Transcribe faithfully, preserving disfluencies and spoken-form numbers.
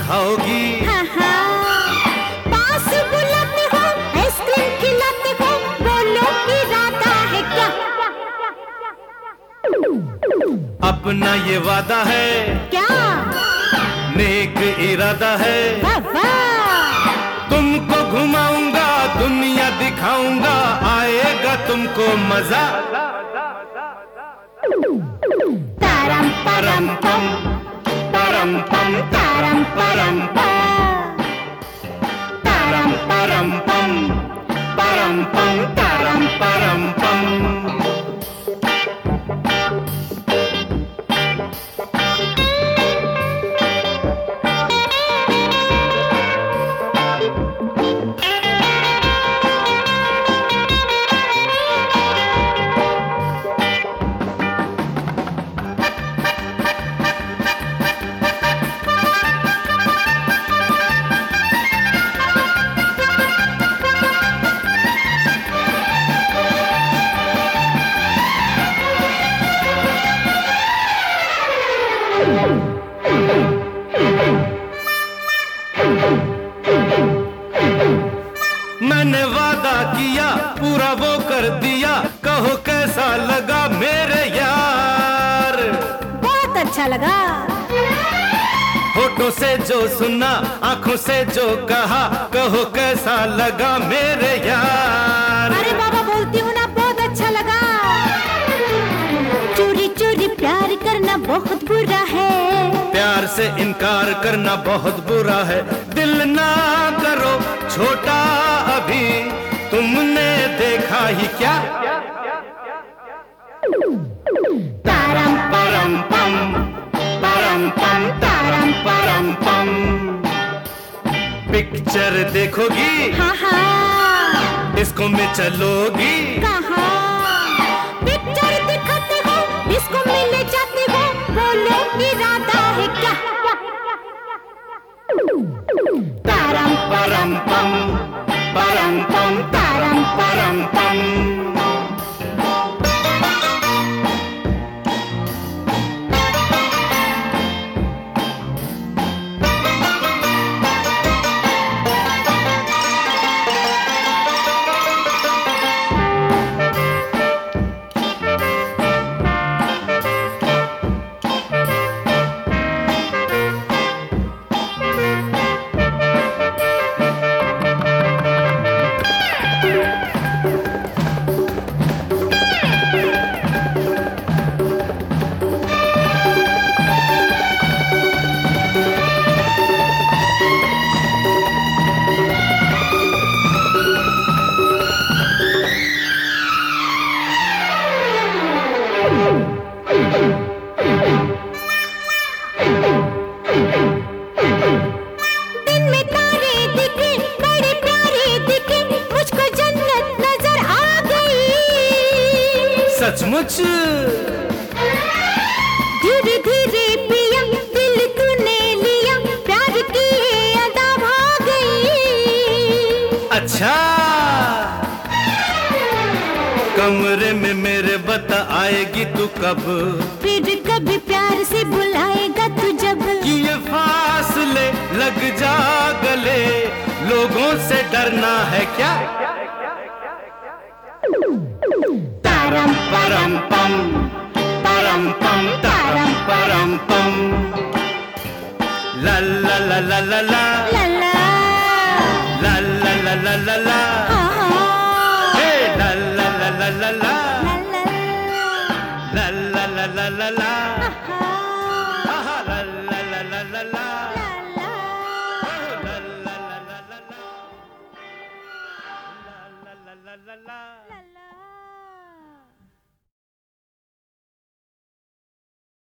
खाओगी? हाँ हाँ, पास बुलाते हो, आइसक्रीम खिलाते हो, बोलो इरादा है क्या? अपना ये वादा है क्या? नेक इरादा है। वाह वाह, तुमको घुमाऊंगा, दुनिया दिखाऊंगा, आएगा तुमको मजा। तारम परम पम, परम पम, तारम परम पम, परम परम पम, परम पम, परम परम पम। मैंने वादा किया, पूरा वो कर दिया, कहो कैसा लगा मेरे यार? बहुत अच्छा लगा। होठों से जो सुना, आंखों से जो कहा, कहो कैसा लगा मेरे यार? अरे बाबा बोलती हूँ ना, बहुत अच्छा लगा। चोरी चोरी प्यार करना बहुत बुरा है, प्यार से इनकार करना बहुत बुरा है। दिल ना करो छोटा अभी, तुमने देखा ही क्या? तारम परम पम, परम पम, तारम परम पम। पिक्चर देखोगी? हाँ हाँ, इसको में चलोगी? कहाँ? पिक्चर दिखाते हो, इसको मिले जाते हो, बोलो इरादा है क्या? तारम परम पम, परम पम, तारम परम पम। दिन में तारे दिखे, बड़े प्यारे दिखे, मुझको जन्नत नजर आ गई। सचमुच? धीरे धीरे पिया, दिल तूने लिया, प्यार की अदा भाग गई। अच्छा, कमरे में मेरे बता आएगी तू कब? फिर कभी प्यार से बुलाएगा तू जब? ये फासले लग जा गले, लोगों से डरना है क्या? तारम परम पम, परम पम, तारम परम पम। ला ला ला ला ला ला, ला ला, ला ला ला ला ला ला, हाँ हाँ, हे ला ला ला ला ला ला, ला ला, ला ला ला ला ला ला। हाँ हाँ।